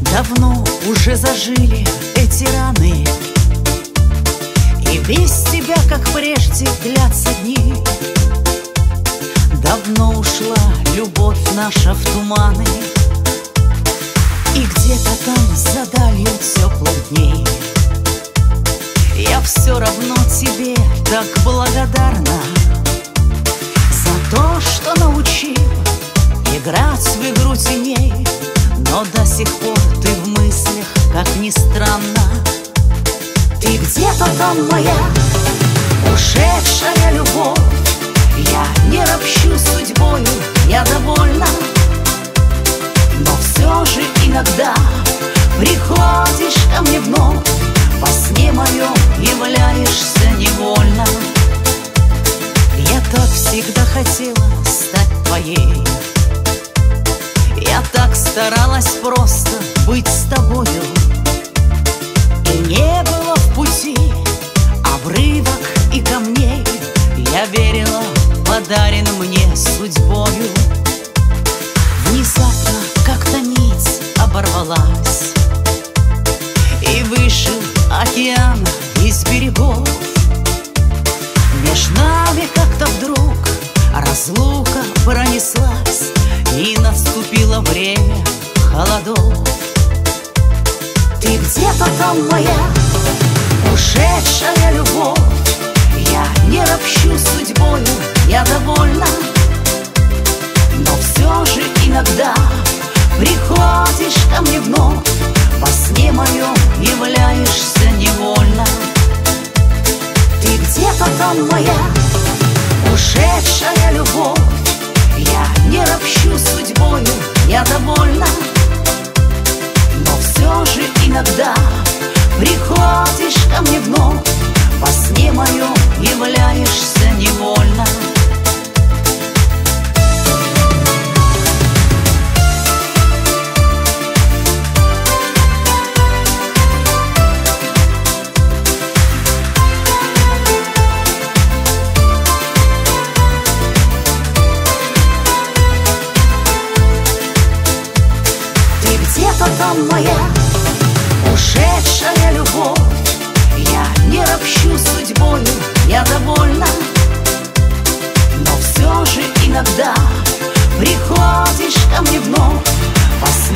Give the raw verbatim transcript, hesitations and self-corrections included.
Давно уже зажили эти раны, и без тебя, как прежде, длятся дни. Давно ушла любовь наша в туманы, и где-то там за далью теплых дней я все равно тебе так благодарна за то, что научил играть в игру теней. Но до сих пор ты в мыслях, как ни странно. Ты где-то там, моя ушедшая любовь. Я не ропщу судьбою, я довольна. Но все же иногда приходишь ко мне вновь, во сне моем являешься невольно. Я так всегда хотела стать твоей. Я так старалась просто быть с тобою, и не было в пути обрывок и камней. Я верила, подарен мне судьбою. Внезапно как-то нить оборвалась, и вышел океан из берегов. Меж нами как-то вдруг разлука пронеслась, и наступило время холодов. Ты где-то там, моя ушедшая любовь. Я не ропщу судьбою, я довольна. Но все же иногда приходишь ко мне вновь, во сне моем являешься невольно. Ты где-то там, моя ушедшая любовь. Я не ропщу судьбою, я довольна. Но все же иногда приходишь ко мне вновь, во сне моем являешься невольно. Где-то там, моя ушедшая любовь. Я не ропщу судьбою, я довольна. Но все же иногда приходишь ко мне вновь, во